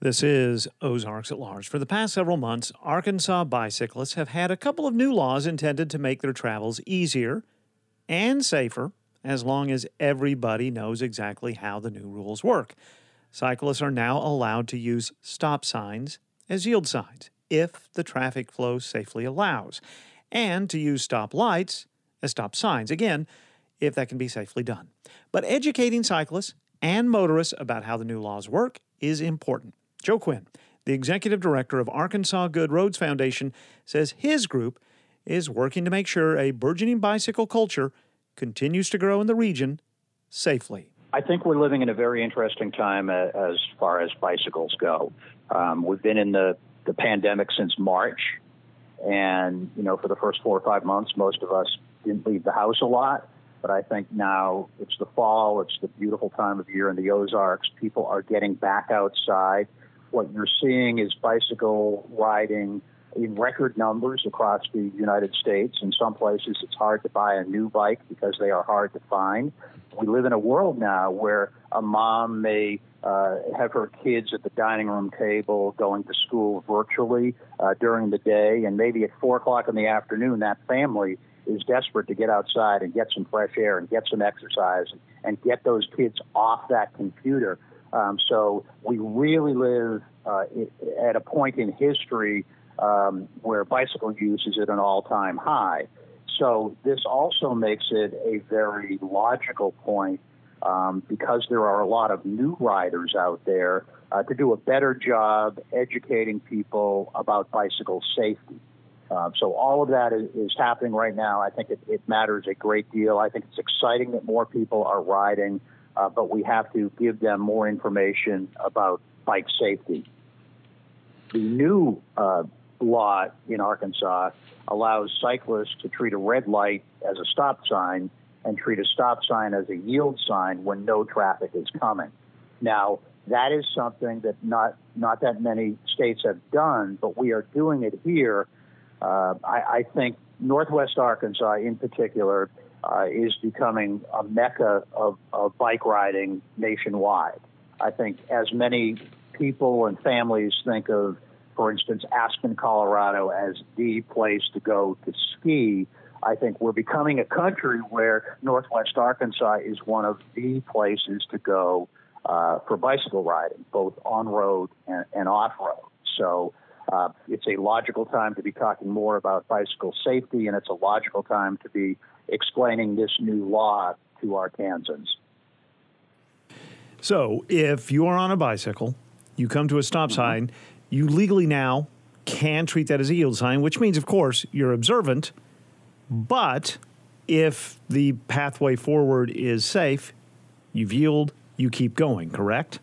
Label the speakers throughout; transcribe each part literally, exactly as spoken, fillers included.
Speaker 1: This is Ozarks at Large. For the past several months, Arkansas bicyclists have had a couple of new laws intended to make their travels easier and safer, as long as everybody knows exactly how the new rules work. Cyclists are now allowed to use stop signs as yield signs, if the traffic flow safely allows, and to use stop lights as stop signs, again, if that can be safely done. But educating cyclists and motorists about how the new laws work is important. Joe Quinn, the executive director of Arkansas Good Roads Foundation, says his group is working to make sure a burgeoning bicycle culture continues to grow in the region safely.
Speaker 2: I think we're living in a very interesting time as far as bicycles go. Um, we've been in the, the pandemic since March, and you know, for the first four or five months, most of us didn't leave the house a lot. But I think now it's the fall, it's the beautiful time of year in the Ozarks. People are getting back outside. What you're seeing is bicycle riding in record numbers across the United States. In some places, it's hard to buy a new bike because they are hard to find. We live in a world now where a mom may uh, have her kids at the dining room table going to school virtually uh, during the day, and maybe at four o'clock in the afternoon, that family is desperate to get outside and get some fresh air and get some exercise and, and get those kids off that computer. Um, so we really live uh, at a point in history um, where bicycle use is at an all-time high. So this also makes it a very logical point, um, because there are a lot of new riders out there, uh, to do a better job educating people about bicycle safety. Uh, so all of that is, is happening right now. I think it, it matters a great deal. I think it's exciting that more people are riding, uh, but we have to give them more information about bike safety. The new uh, law in Arkansas allows cyclists to treat a red light as a stop sign and treat a stop sign as a yield sign when no traffic is coming. Now, that is something that not, not that many states have done, but we are doing it here. Uh, I, I think Northwest Arkansas, in particular, uh, is becoming a mecca of, of bike riding nationwide. I think as many people and families think of, for instance, Aspen, Colorado as the place to go to ski, I think we're becoming a country where Northwest Arkansas is one of the places to go uh, for bicycle riding, both on-road and, and off-road. So Uh, it's a logical time to be talking more about bicycle safety, and it's a logical time to be explaining this new law to Arkansans.
Speaker 1: So if you are on a bicycle, you come to a stop mm-hmm. sign, you legally now can treat that as a yield sign, which means, of course, you're observant. But if the pathway forward is safe, you've yield, you keep going, correct?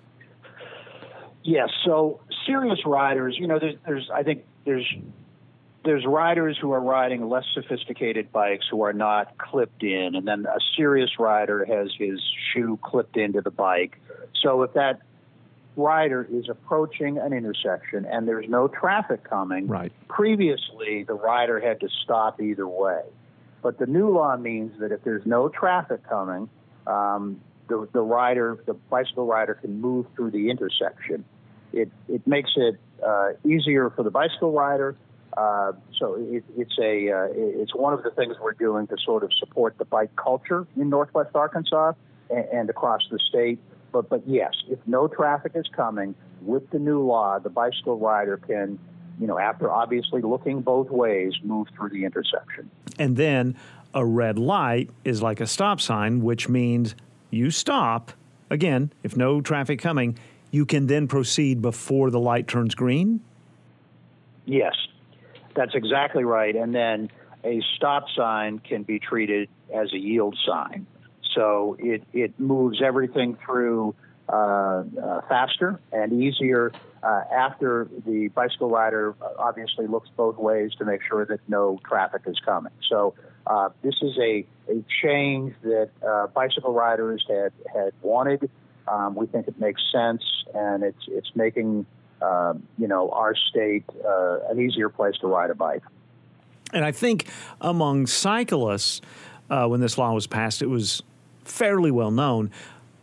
Speaker 2: Yes. So serious riders, you know, there's, there's, I think there's, there's riders who are riding less sophisticated bikes who are not clipped in, and then a serious rider has his shoe clipped into the bike. So if that rider is approaching an intersection and there's no traffic coming,
Speaker 1: right.
Speaker 2: Previously the rider had to stop either way. But the new law means that if there's no traffic coming, um, the, the rider, the bicycle rider can move through the intersection. It it makes it uh, easier for the bicycle rider. Uh, so it, it's a uh, it's one of the things we're doing to sort of support the bike culture in Northwest Arkansas and, and across the state. But but yes, if no traffic is coming with the new law, the bicycle rider can, you know, after obviously looking both ways, move through the intersection.
Speaker 1: And then a red light is like a stop sign, which means you stop. Again, if no traffic coming, you can then proceed before the light turns green?
Speaker 2: Yes, that's exactly right. And then a stop sign can be treated as a yield sign. So it, it moves everything through uh, uh, faster and easier uh, after the bicycle rider obviously looks both ways to make sure that no traffic is coming. So uh, this is a, a change that uh, bicycle riders had, had wanted. Um, we think it makes sense, and it's it's making uh, you know our state uh, an easier place to ride a bike.
Speaker 1: And I think among cyclists, uh, when this law was passed, it was fairly well known.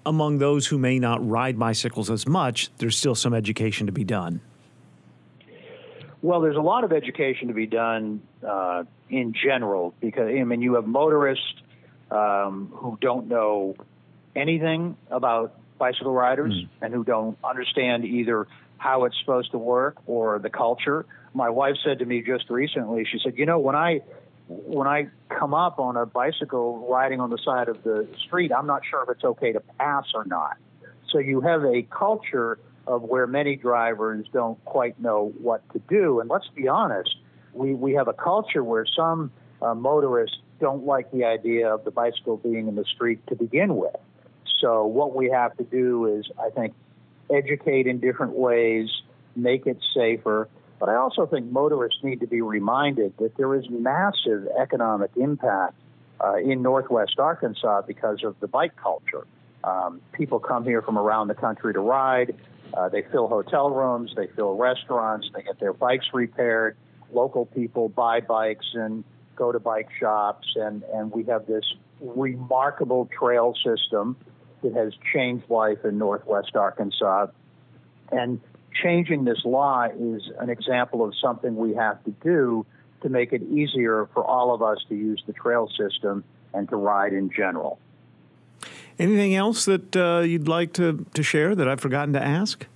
Speaker 1: among those who may not ride bicycles as much, there's still some education to be done.
Speaker 2: Well, there's a lot of education to be done uh, in general because, I mean, you have motorists um, who don't know anything about bicycle riders mm. and who don't understand either how it's supposed to work or the culture. My wife said to me just recently, she said, you know, when I when I come up on a bicycle riding on the side of the street, I'm not sure if it's okay to pass or not. So you have a culture of where many drivers don't quite know what to do. And let's be honest, we, we have a culture where some uh, motorists don't like the idea of the bicycle being in the street to begin with. So what we have to do is, I think, educate in different ways, make it safer. But I also think motorists need to be reminded that there is massive economic impact uh, in Northwest Arkansas because of the bike culture. Um, people come here from around the country to ride. Uh, they fill hotel rooms, they fill restaurants, they get their bikes repaired. Local people buy bikes and go to bike shops, and, and we have this remarkable trail system that has changed life in Northwest Arkansas. And changing this law is an example of something we have to do to make it easier for all of us to use the trail system and to ride in general.
Speaker 1: Anything else that uh, you'd like to, to share that I've forgotten to ask?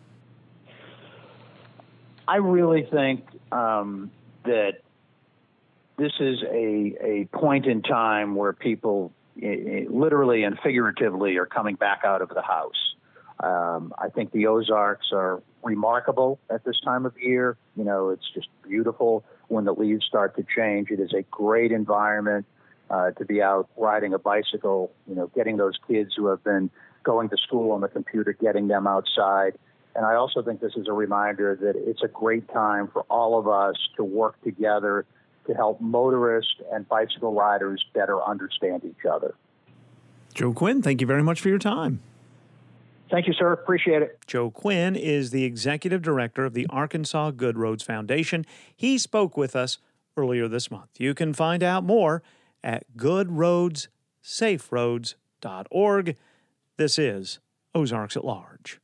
Speaker 2: I really think um, that this is a, a point in time where people I- literally and figuratively are coming back out of the house. Um, I think the Ozarks are remarkable at this time of year. You know, it's just beautiful when the leaves start to change. It is a great environment. Uh, to be out riding a bicycle, you know, getting those kids who have been going to school on the computer, getting them outside. And I also think this is a reminder that it's a great time for all of us to work together to help motorists and bicycle riders better understand each other.
Speaker 1: Joe Quinn, thank you very much for your time.
Speaker 2: Thank you, sir. Appreciate it.
Speaker 1: Joe Quinn is the executive director of the Arkansas Good Roads Foundation. He spoke with us earlier this month. You can find out more at good roads safe roads dot org. This is Ozarks at Large.